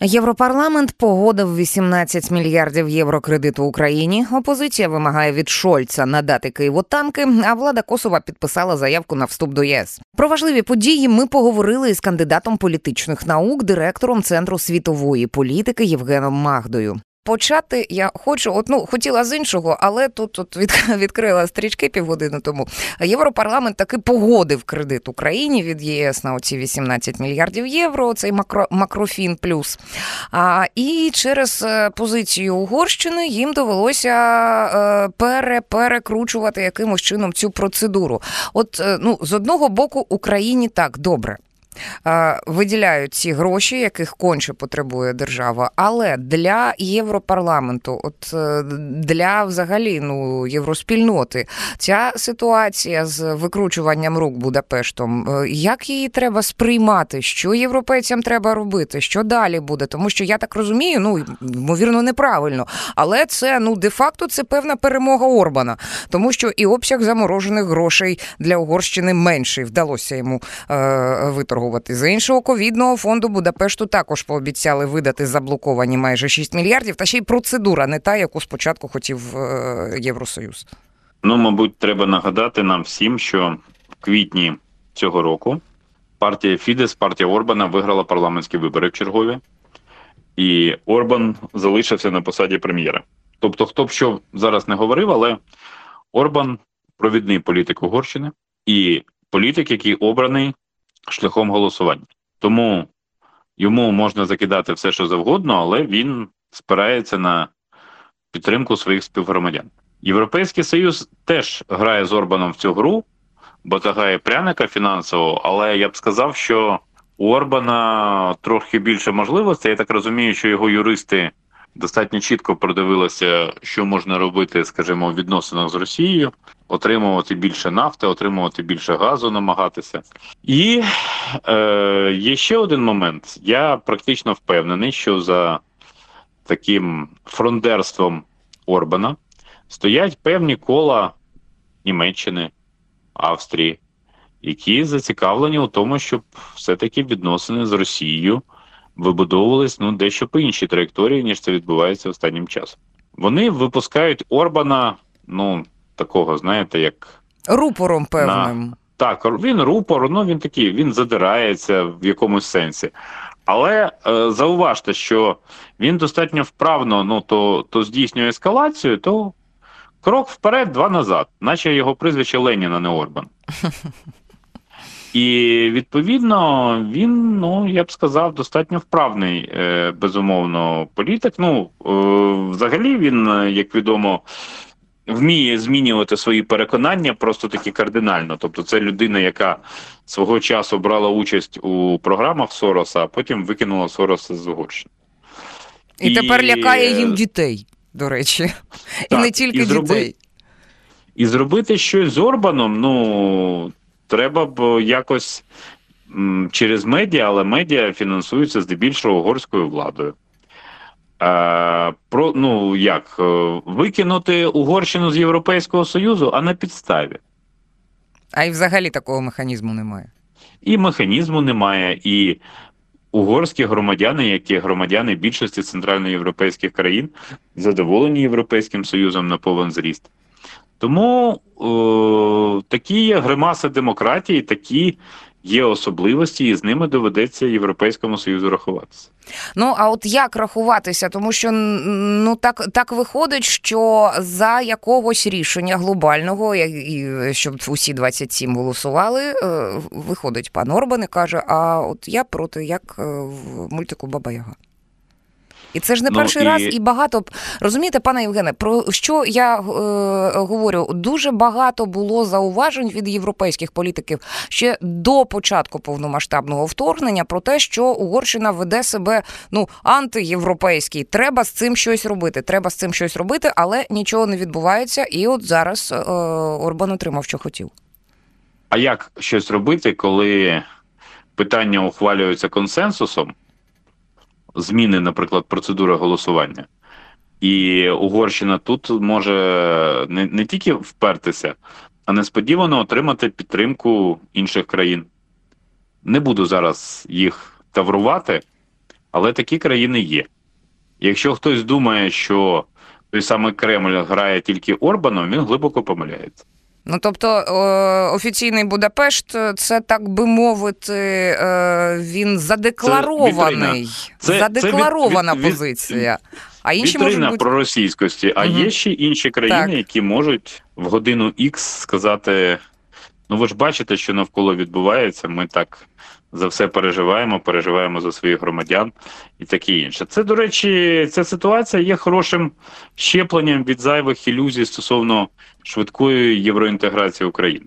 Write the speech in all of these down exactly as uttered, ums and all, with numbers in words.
Європарламент погодив вісімнадцять мільярдів євро кредиту Україні. Опозиція вимагає від Шольца надати Києву танки, а влада Косова підписала заявку на вступ до ЄС. Про важливі події ми поговорили із кандидатом політичних наук, директором Центру світової політики Євгеном Магдою. Почати я хочу, от, ну, хотіла з іншого, але тут, тут від, відкрила стрічки півгодини тому. Європарламент таки погодив кредит Україні від ЄС на оці вісімнадцять мільярдів євро, цей макро, макрофін плюс. А, і через позицію Угорщини їм довелося е, пере, перекручувати якимось чином цю процедуру. От, ну, з одного боку, Україні так, добре. Виділяють ці гроші, яких конче потребує держава, але для Європарламенту, от для взагалі ну, євроспільноти, ця ситуація з викручуванням рук Будапештом, як її треба сприймати, що європейцям треба робити, що далі буде, тому що я так розумію, ну, ймовірно, неправильно, але це, ну, де-факто це певна перемога Орбана, тому що і обсяг заморожених грошей для Угорщини менший, вдалося йому е, виторгувати. За іншого ковідного фонду Будапешту також пообіцяли видати заблоковані майже шість мільярдів, та ще й процедура не та, яку спочатку хотів Євросоюз. Ну, мабуть, треба нагадати нам всім, що в квітні цього року партія Фідес, партія Орбана, виграла парламентські вибори в чергові, і Орбан залишився на посаді прем'єра. Тобто, хто б що зараз не говорив, але Орбан – провідний політик Угорщини і політик, який обраний шляхом голосування. Тому йому можна закидати все, що завгодно, але він спирається на підтримку своїх співгромадян. Європейський Союз теж грає з Орбаном в цю гру, бо тягає пряника фінансового, але я б сказав, що у Орбана трохи більше можливостей. Я так розумію, що його юристи достатньо чітко продивилися, що можна робити, скажімо, в відносинах з Росією, отримувати більше нафти, отримувати більше газу, намагатися. І е, є ще один момент. Я практично впевнений, що за таким фрондерством Орбана стоять певні кола Німеччини, Австрії, які зацікавлені у тому, щоб все-таки відносини з Росією вибудовувались, ну, дещо по іншій траєкторії, ніж це відбувається останнім часом. Вони випускають Орбана, ну, такого, знаєте, як... Рупором певним. На... Так, він рупор, ну, він такий, він задирається в якомусь сенсі. Але е, зауважте, що він достатньо вправно, ну, то, то здійснює ескалацію, то крок вперед, два назад. Наче його прізвище Леніна, не Орбан. І, відповідно, він, ну, я б сказав, достатньо вправний, е, безумовно, політик. Ну, е, взагалі він, як відомо, вміє змінювати свої переконання просто таки кардинально. Тобто це людина, яка свого часу брала участь у програмах Сороса, а потім викинула Сороса з Угорщини. І, і тепер лякає їм дітей, до речі. Так, і не тільки і зроби... дітей. І зробити щось з Орбаном, ну... Треба б якось м, через медіа, але медіа фінансуються здебільшого угорською владою. Е, про, ну, як, викинути Угорщину з Європейського Союзу, а на підставі. А і взагалі такого механізму немає. І механізму немає, і угорські громадяни, які громадяни більшості центральноєвропейських країн, задоволені Європейським Союзом на повен зріст. Тому о, такі є гримаси демократії, такі є особливості, і з ними доведеться Європейському Союзу рахуватися. Ну, а от як рахуватися? Тому що, ну, так, так виходить, що за якогось рішення глобального, і щоб усі двадцять сім голосували, виходить пан Орбан і каже, а от я проти, як в мультику Баба Яга. І це ж не перший ну, і... раз, і багато, розумієте, пане Євгене, про що я е, говорю, дуже багато було зауважень від європейських політиків ще до початку повномасштабного вторгнення про те, що Угорщина веде себе, ну, антиєвропейський, треба з цим щось робити, треба з цим щось робити, але нічого не відбувається, і от зараз е, Орбан отримав, що хотів. А як щось робити, коли питання ухвалюються консенсусом, зміни, наприклад, процедури голосування. І Угорщина тут може не, не тільки впертися, а несподівано отримати підтримку інших країн. Не буду зараз їх таврувати, Але такі країни є. Якщо хтось думає, що той самий Кремль грає тільки Орбаном, він глибоко помиляється. Ну, тобто, офіційний Будапешт, це, так би мовити, він задекларований, це, задекларована це від, від, позиція. А інші вітрина можуть бути... проросійськості, а угу. є ще інші країни, так. які можуть в годину Ікс сказати, ну ви ж бачите, що навколо відбувається, ми так за все переживаємо, переживаємо за своїх громадян і таке інше. Це, до речі, ця ситуація є хорошим щепленням від зайвих ілюзій стосовно швидкої євроінтеграції України.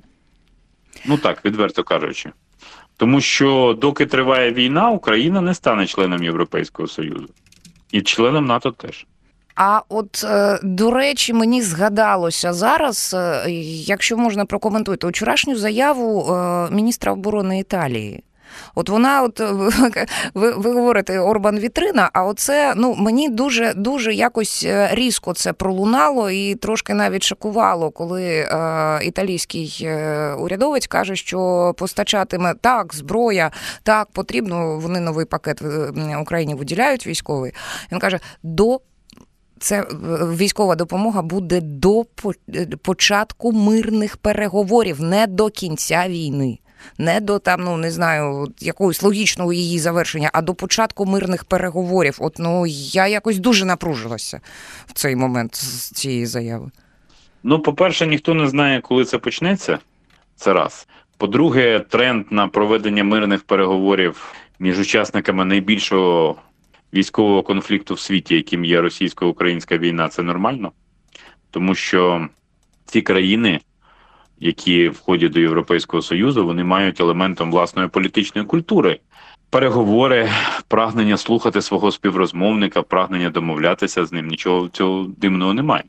Ну так, відверто кажучи. Тому що доки триває війна, Україна не стане членом Європейського Союзу. І членом НАТО теж. А от, до речі, мені згадалося зараз, якщо можна прокоментуйте, вчорашню заяву міністра оборони Італії. От вона, от ви, ви говорите, Орбан вітрина, а оце, ну, мені дуже, дуже якось різко це пролунало і трошки навіть шокувало, коли е, італійський е, урядовець каже, що постачатиме так, зброя, так, потрібно, вони новий пакет Україні виділяють військовий. Він каже, до Це військова допомога буде до початку мирних переговорів, не до кінця війни. Не до там, ну, не знаю, якогось логічного її завершення, а до початку мирних переговорів. От, ну, я якось дуже напружилася в цей момент з цієї заяви. Ну, по-перше, ніхто не знає, коли це почнеться. Це раз. По-друге, тренд на проведення мирних переговорів між учасниками найбільшого військового конфлікту в світі, яким є російсько-українська війна, це нормально. Тому що ці країни, які входять до Європейського Союзу, вони мають елементом власної політичної культури. Переговори, прагнення слухати свого співрозмовника, прагнення домовлятися з ним, нічого цього дивного немає.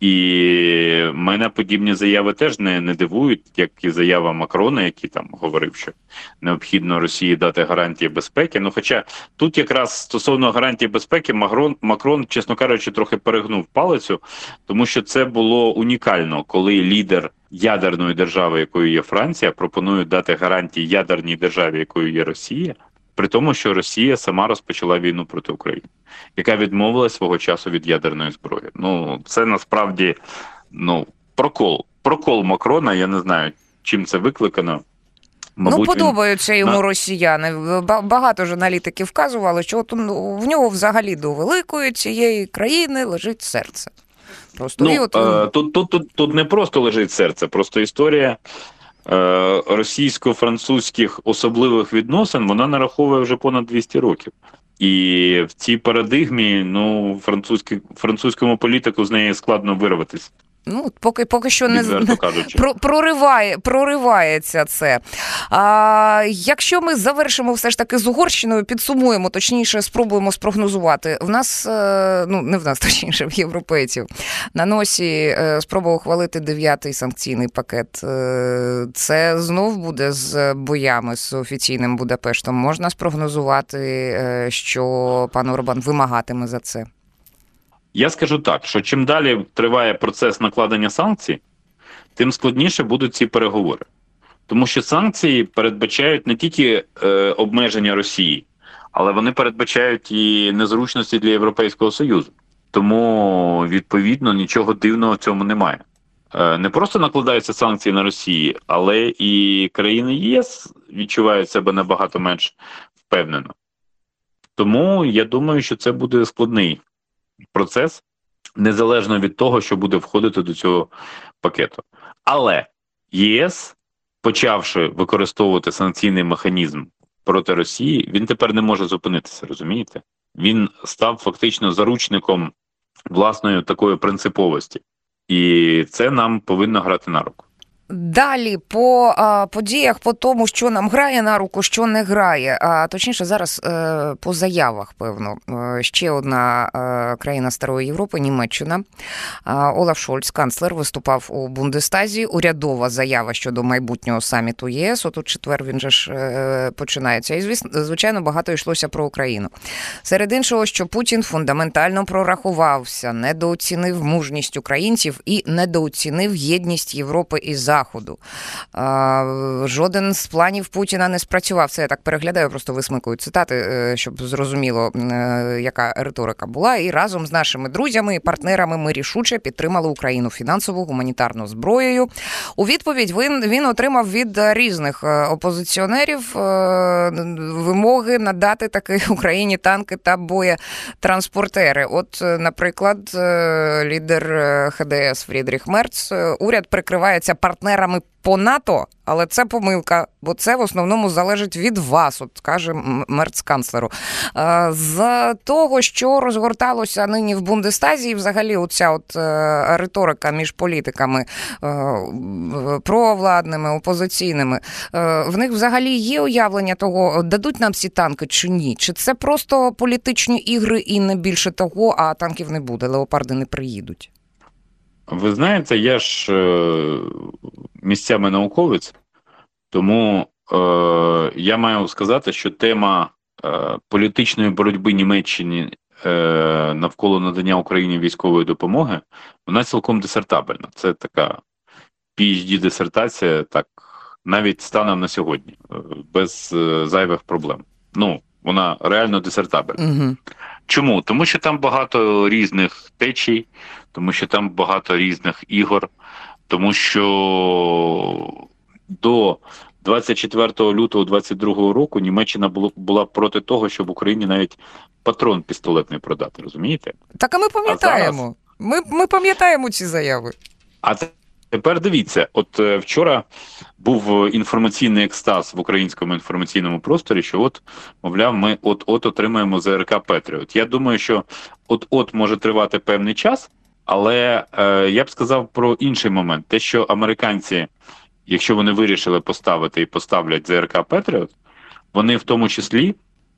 І мене подібні заяви теж не, не дивують, як і заява Макрона, який там говорив, що необхідно Росії дати гарантії безпеки. Ну, хоча тут якраз стосовно гарантії безпеки Макрон, Макрон, чесно кажучи, трохи перегнув палицю, тому що це було унікально, коли лідер ядерної держави, якою є Франція, пропонує дати гарантії ядерній державі, якою є Росія, при тому, що Росія сама розпочала війну проти України, яка відмовилась свого часу від ядерної зброї. Ну, це насправді, ну, прокол. Прокол Макрона, я не знаю, чим це викликано. Мабуть, ну, подобаються він... йому на... росіяни. Багато ж аналітиків вказували, що от в нього взагалі до великої цієї країни лежить серце. Просто ну, от... е, тут, тут, тут, тут не просто лежить серце, просто історія е, російсько-французьких особливих відносин, вона нараховує вже понад двісті років. І в цій парадигмі, ну, французькому політику з неї складно вирватися. Ну, поки, поки що не прориває, проривається це. А, якщо ми завершимо все ж таки з Угорщиною, підсумуємо, точніше, спробуємо спрогнозувати. В нас, ну, не в нас, точніше, в європейців, на носі спроба ухвалити дев'ятий санкційний пакет. Це знов буде з боями, з офіційним Будапештом. Можна спрогнозувати, що пан Орбан вимагатиме за це? Я скажу так, що чим далі триває процес накладення санкцій, тим складніше будуть ці переговори. Тому що санкції передбачають не тільки е, обмеження Росії, але вони передбачають і незручності для Європейського Союзу. Тому, відповідно, нічого дивного в цьому немає. Е, не просто накладаються санкції на Росію, але і країни ЄС відчувають себе набагато менш впевнено. Тому я думаю, що це буде складний процес, незалежно від того, що буде входити до цього пакету. Але ЄС, почавши використовувати санкційний механізм проти Росії, він тепер не може зупинитися, розумієте? Він став фактично заручником власної такої принциповості. І це нам повинно грати на руку. Далі по а, подіях, по тому, що нам грає на руку, що не грає, а точніше зараз е, по заявах, певно. Е, ще одна е, країна Старої Європи, Німеччина. Е, Олаф Шольц, канцлер, виступав у Бундестазі. Урядова заява щодо майбутнього саміту ЄС. От у четвер він же ж е, починається. І, звичайно, багато йшлося про Україну. Серед іншого, що Путін фундаментально прорахувався, недооцінив мужність українців і недооцінив єдність Європи і Заходу. Заходу. Жоден з планів Путіна не спрацював. Це я так переглядаю, просто висмикую цитати, щоб зрозуміло, яка риторика була. І разом з нашими друзями і партнерами ми рішуче підтримали Україну фінансово, гуманітарно зброєю. У відповідь він, він отримав від різних опозиціонерів вимоги надати таки Україні танки та боєтранспортери. От, наприклад, лідер ха де ес Фрідріх Мерц: уряд прикривається партнерами по НАТО, але це помилка, бо це в основному залежить від вас, от каже Мерц канцлеру. З того, що розгорталося нині в Бундестазі, і взагалі оця от риторика між політиками провладними, опозиційними, в них взагалі є уявлення того, дадуть нам ці танки чи ні? Чи це просто політичні ігри і не більше того, а танків не буде, леопарди не приїдуть? Ви знаєте, я ж е, місцями науковець, тому е, я маю сказати, що тема е, політичної боротьби Німеччини е, навколо надання Україні військової допомоги, вона цілком дисертабельна. Це така пі ейч ді-дисертація, так, навіть станом на сьогодні, без е, зайвих проблем. Ну, вона реально дисертабельна. Угу. Чому? Тому що там багато різних течій, тому що там багато різних ігор, тому що до двадцять четвертого лютого двадцять другого року Німеччина було, була проти того, щоб Україні навіть патрон пістолетний продати, розумієте? Так, а ми пам'ятаємо. А зараз... Ми, ми пам'ятаємо ці заяви. А тепер дивіться, от е, вчора був інформаційний екстаз в українському інформаційному просторі, що от, мовляв, ми от-от отримаємо зе ер ка Петріот. Я думаю, що от-от може тривати певний час, але е, я б сказав про інший момент. Те, що американці, якщо вони вирішили поставити і поставлять зе ер ка Петріот, вони в тому числі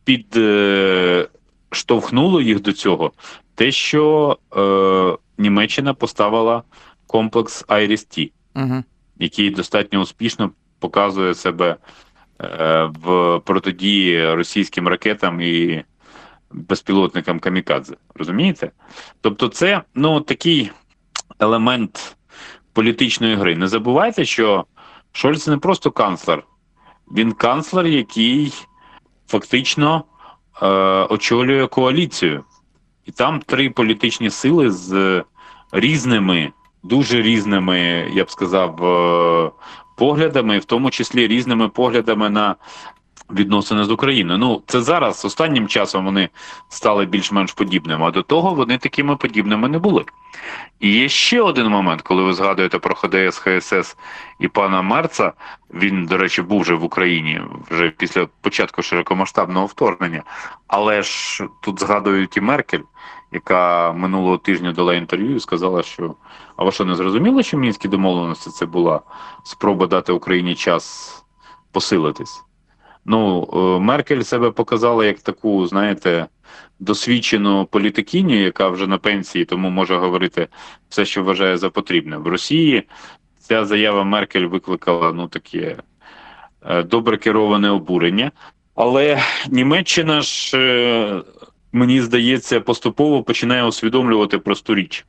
підштовхнули е, їх до цього. Те, що е, Німеччина поставила комплекс Айріс-Ті, угу. який достатньо успішно показує себе е, в протидії російським ракетам і безпілотникам камікадзе. Розумієте? Тобто це, ну, такий елемент політичної гри. Не забувайте, що Шольц не просто канцлер. Він канцлер, який фактично е, очолює коаліцію. І там три політичні сили з різними, дуже різними, я б сказав, поглядами, в тому числі різними поглядами на відносини з Україною. Ну, це зараз, останнім часом вони стали більш-менш подібними, а до того вони такими подібними не були. І є ще один момент, коли ви згадуєте про ха де ес, ха ес ес і пана Мерца, він, до речі, був вже в Україні, вже після початку широкомасштабного вторгнення, але ж тут згадують і Меркель, яка минулого тижня дала інтерв'ю і сказала, що а ви що, не зрозуміли, що Мінські домовленості це була спроба дати Україні час посилитись? Ну, Меркель себе показала як таку, знаєте, досвідчену політикиню, яка вже на пенсії, тому може говорити все, що вважає за потрібне. В Росії ця заява Меркель викликала, ну, таке добре кероване обурення. Але Німеччина ж, мені здається, поступово починає усвідомлювати просту річ.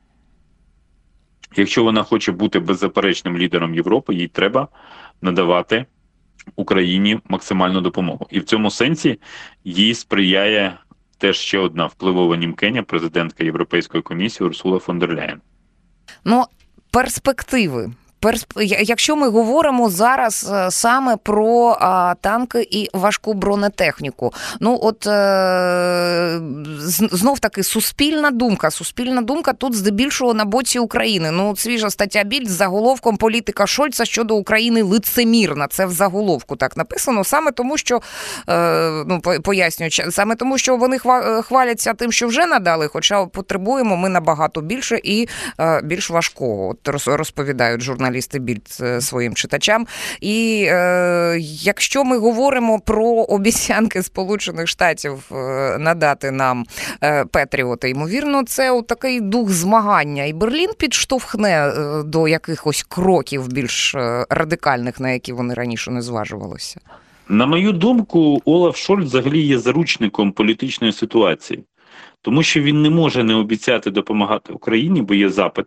Якщо вона хоче бути беззаперечним лідером Європи, їй треба надавати Україні максимальну допомогу. І в цьому сенсі їй сприяє теж ще одна впливова німкеня, президентка Європейської комісії Урсула фон дер Ляєн. Ну, перспективи. Якщо ми говоримо зараз саме про а, танки і важку бронетехніку, ну от е, знов таки суспільна думка, суспільна думка тут здебільшого на боці України. Ну, свіжа стаття Більд з заголовком «Політика Шольца щодо України лицемірна». Це в заголовку так написано, саме тому, що, е, ну, пояснюю, саме тому, що вони хваляться тим, що вже надали, хоча потребуємо ми набагато більше і е, більш важкого, от розповідають журналісти. Журналісти Більд своїм читачам. І е, якщо ми говоримо про обіцянки Сполучених Штатів е, надати нам е, Петріоти, ймовірно, це такий дух змагання. І Берлін підштовхне е, до якихось кроків більш е, радикальних, на які вони раніше не зважувалися. На мою думку, Олаф Шольц взагалі є заручником політичної ситуації. Тому що він не може не обіцяти допомагати Україні, бо є запит.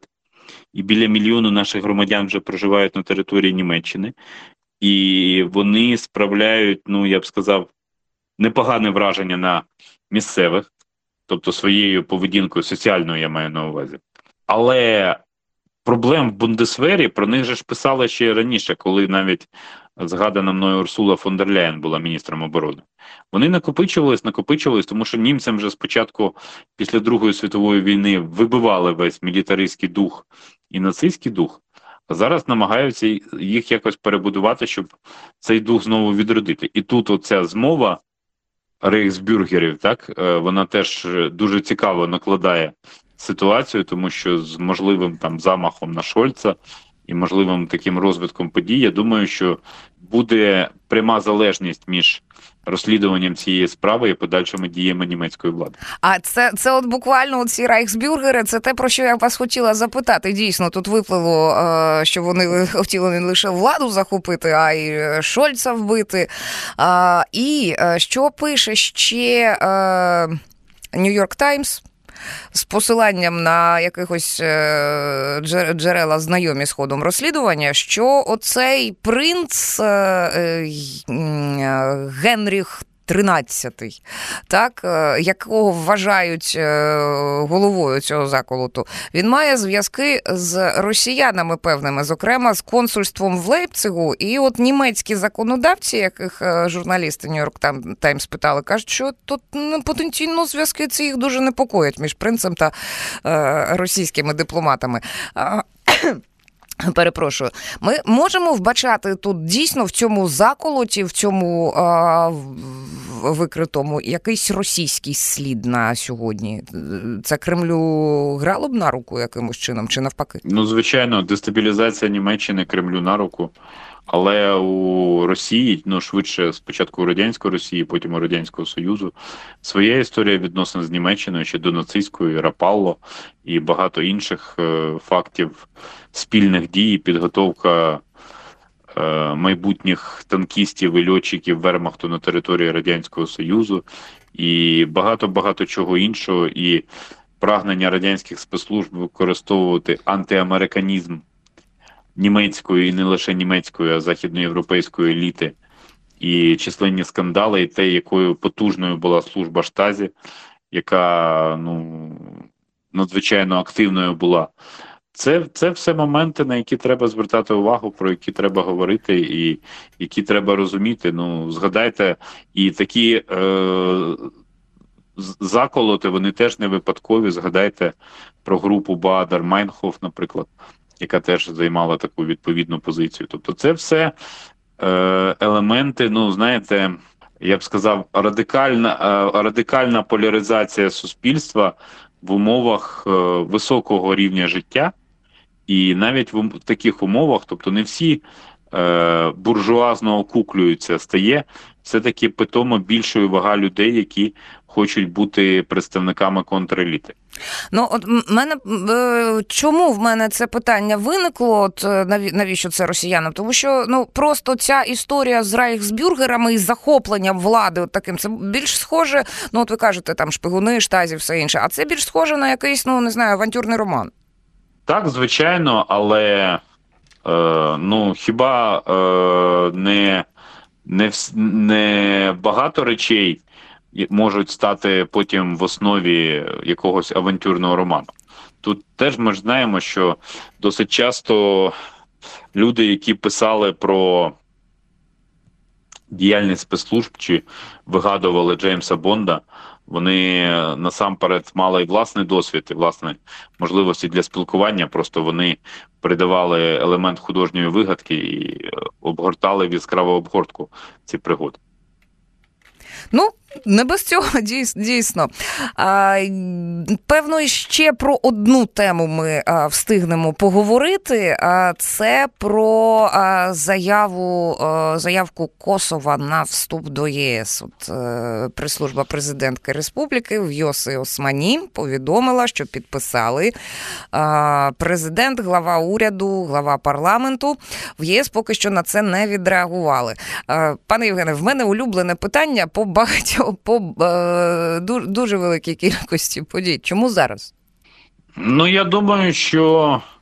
і біля мільйону наших громадян вже проживають на території Німеччини. І вони справляють, ну, я б сказав, непогане враження на місцевих, тобто своєю поведінкою, соціальною я маю на увазі. Але проблем в Бундесвері про них же ж писали ще раніше, коли навіть згадана мною Урсула фон дер Ляєн була міністром оборони. Вони накопичувались, накопичувались, тому що німцям вже спочатку, після Другої світової війни, вибивали весь мілітаристський дух і нацистський дух, а зараз намагаються їх якось перебудувати, щоб цей дух знову відродити. І тут оця змова рейхсбюргерів, так, вона теж дуже цікаво накладає ситуацію, тому що з можливим там замахом на Шольца і можливим таким розвитком подій, я думаю, що буде пряма залежність між розслідуванням цієї справи і подальшими діями німецької влади. А це, це от буквально ці рейхсбюргери, це те, про що я вас хотіла запитати. Дійсно, тут виплило, що вони хотіли не лише владу захопити, а й Шольца вбити. І що пише ще Нью-Йорк Таймс? З посиланням на якихось джерела знайомі з ходом розслідування, що оцей принц Генріх тринадцятий, так, якого вважають головою цього заколоту, він має зв'язки з росіянами певними, зокрема з консульством в Лейпцигу, і от німецькі законодавці, яких журналісти Нью-Йорк Таймс питали, кажуть, що тут потенційно зв'язки ці їх дуже непокоять між принцем та російськими дипломатами. Перепрошую. Ми можемо вбачати тут дійсно в цьому заколоті, в цьому а, викритому якийсь російський слід на сьогодні? Це Кремлю грало б на руку якимось чином, чи навпаки? Ну, звичайно, дестабілізація Німеччини Кремлю на руку. Але у Росії, ну, швидше, спочатку у Радянської Росії, потім у Радянського Союзу, своя історія відносно з Німеччиною, ще до нацистської, Рапалло і багато інших е, фактів спільних дій, підготовка е, майбутніх танкістів і льотчиків Вермахту на території Радянського Союзу і багато-багато чого іншого, і прагнення радянських спецслужб використовувати антиамериканізм німецької, і не лише німецької, а західноєвропейської еліти, і численні скандали, і те, якою потужною була служба Штазі, яка, ну, надзвичайно активною була. Це, це все моменти, на які треба звертати увагу, про які треба говорити і які треба розуміти. Ну, згадайте, і такі е, заколоти, вони теж не випадкові. Згадайте про групу Баадер-Майнхоф, наприклад, яка теж займала таку відповідну позицію. Тобто це все е, елементи, ну, знаєте, я б сказав, радикальна, е, радикальна поляризація суспільства в умовах е, високого рівня життя. І навіть в таких умовах, тобто не всі е, буржуазно окуклюються, стає все-таки питомо більшою вага людей, які хочуть бути представниками контреліти. Ну, от мене, чому в мене це питання виникло, от навіщо це росіянам? Тому що, ну, просто ця історія з рейхсбюргерами і захопленням влади от таким, це більш схоже, ну, от ви кажете, там, шпигуни, Штазі, все інше, а це більш схоже на якийсь, ну, не знаю, авантюрний роман. Так, звичайно, але, е, ну, хіба е, не, не, не багато речей можуть стати потім в основі якогось авантюрного роману. Тут теж ми ж знаємо, що досить часто люди, які писали про діяльність спецслужб чи вигадували Джеймса Бонда, вони насамперед мали і власний досвід, і власні можливості для спілкування, просто вони передавали елемент художньої вигадки і обгортали в яскраву обгортку ці пригоди. Ну, не без цього, дійсно. А, певно, ще про одну тему ми а, встигнемо поговорити. А, це про а, заяву, а, заявку Косова на вступ до ЄС. От, а, прес-служба президентки республіки Вйоси Османі повідомила, що підписали а, президент, глава уряду, глава парламенту. В ЄС поки що на це не відреагували. А, пане Євгене, в мене улюблене питання по багатьох, по е, дуже, дуже великій кількості подій. Чому зараз? Ну, я думаю, що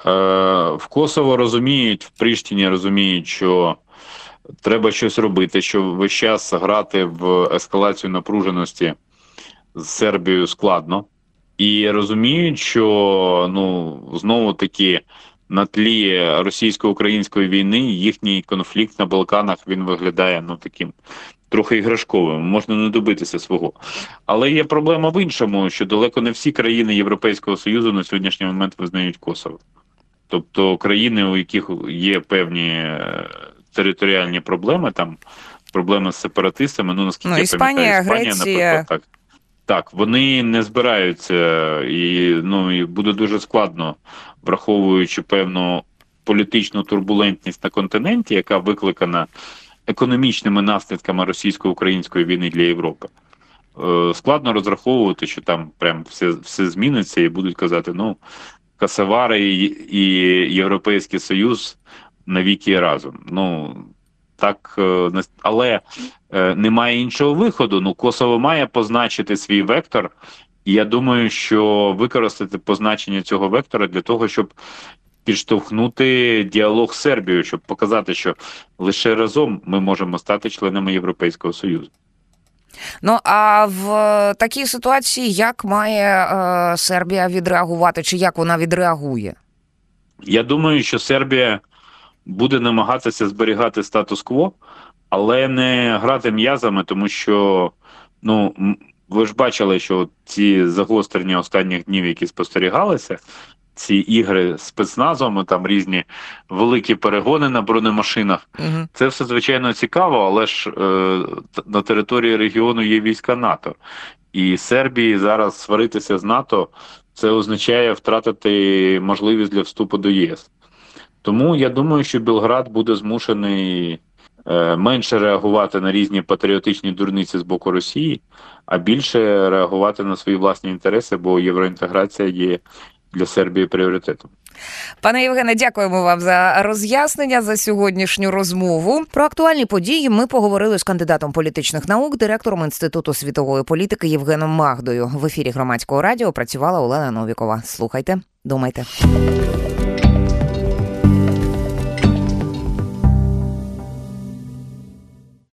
В Косово розуміють, в Пріштіні розуміють, що треба щось робити, що весь час грати в ескалацію напруженості з Сербією складно. І розуміють, що, ну, знову-таки, на тлі російсько-української війни їхній конфлікт на Балканах, він виглядає, ну, таким трохи іграшковим, можна не добитися свого. Але є проблема в іншому, що далеко не всі країни Європейського Союзу на сьогоднішній момент визнають Косово. Тобто країни, у яких є певні територіальні проблеми, там проблеми з сепаратистами, ну, наскільки ну, я Іспанія, пам'ятаю, Іспанія, Греція... наприклад, так. Так, вони не збираються, і, ну, і буде дуже складно, враховуючи певну політичну турбулентність на континенті, яка викликана економічними наслідками російсько-української війни для Європи. Е, складно розраховувати, що там прям все, все зміниться і будуть казати, ну, Косовари і, і Європейський Союз навіки разом. Ну, так, але немає іншого виходу. Ну, Косово має позначити свій вектор, і я думаю, що використати позначення цього вектора для того, щоб підштовхнути діалог з Сербією, щоб показати, що лише разом ми можемо стати членами Європейського Союзу. Ну, а в такій ситуації як має е, Сербія відреагувати, чи як вона відреагує? Я думаю, що Сербія буде намагатися зберігати статус-кво, але не грати м'язами, тому що, ну, ви ж бачили, що ці загострення останніх днів, які спостерігалися, ці ігри з спецназом, там різні великі перегони на бронемашинах, угу. Це все, звичайно, цікаво, але ж е, на території регіону є війська НАТО. І Сербії зараз сваритися з НАТО, це означає втратити можливість для вступу до ЄС. Тому я думаю, що Білград буде змушений е, менше реагувати на різні патріотичні дурниці з боку Росії, а більше реагувати на свої власні інтереси, бо євроінтеграція є для Сербії пріоритетом. Пане Євгене, дякуємо вам за роз'яснення, за сьогоднішню розмову. Про актуальні події ми поговорили з кандидатом політичних наук, директором Інституту світової політики Євгеном Магдою. В ефірі Громадського радіо працювала Олена Новікова. Слухайте, думайте.